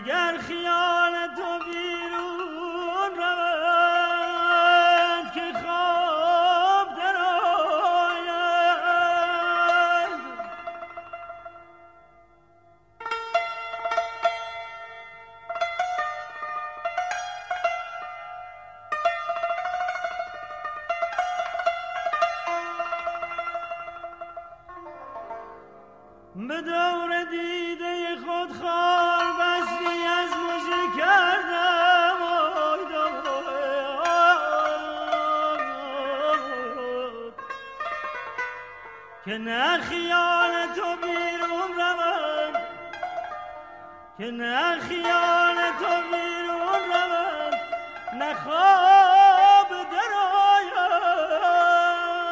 اگر خیال تو بیرون رود که خواب در آید به دور دیده خود خار بستی از مژه کردم که نه خیال تو بیرون رود که نه خیال تو بیرون رود نه خواب در آید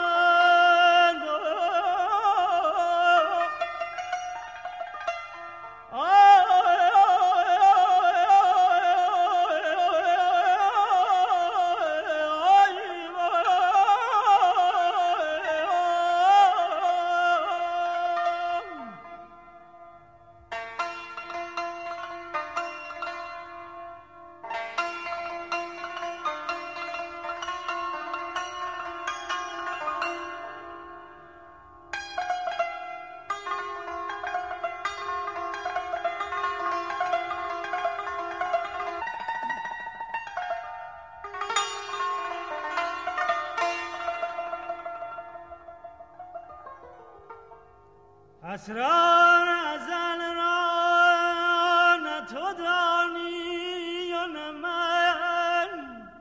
اسرار ازل را نه تو دانی و نه من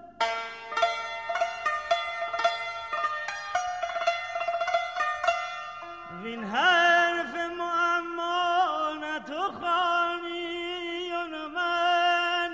وین حرف معما نه تو خوانی و نه من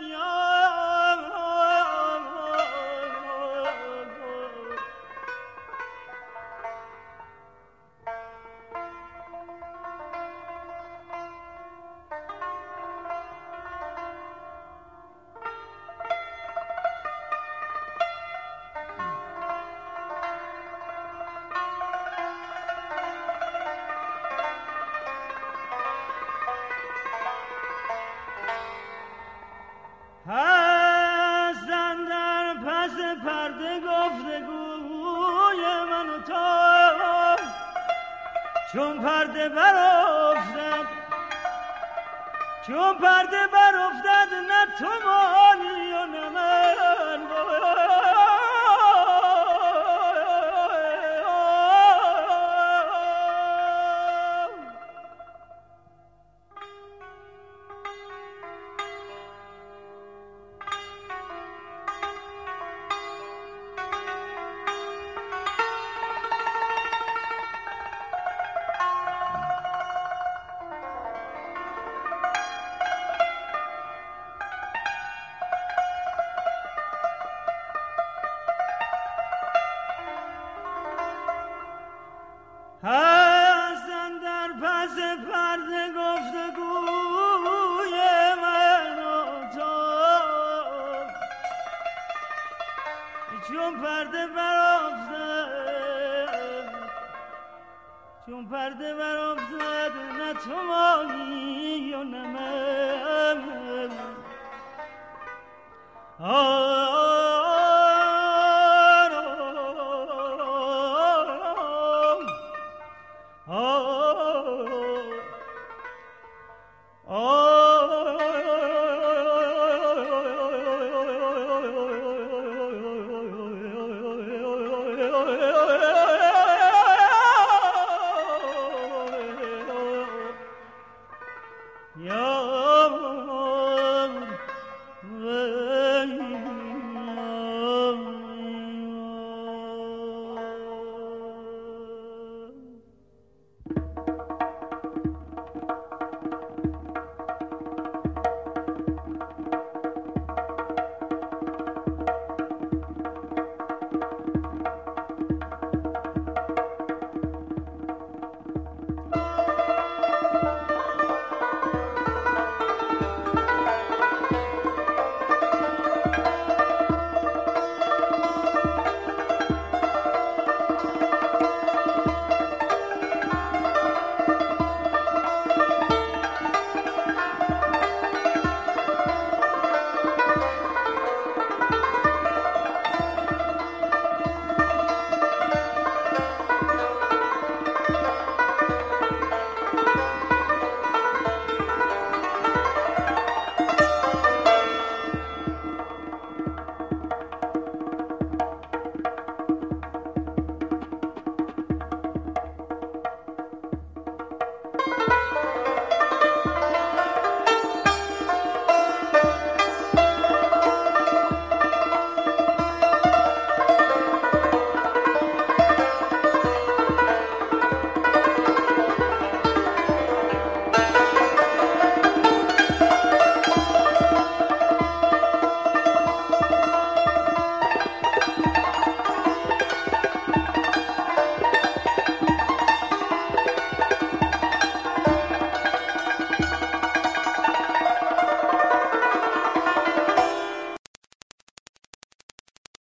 هستن در پس پرده گفتگوی من و تو چون پرده برافتد نه تو مانی و نه من هستن در پس پرده گفتگوی من و تو چون پرده برافتد نه تو مانی و نه من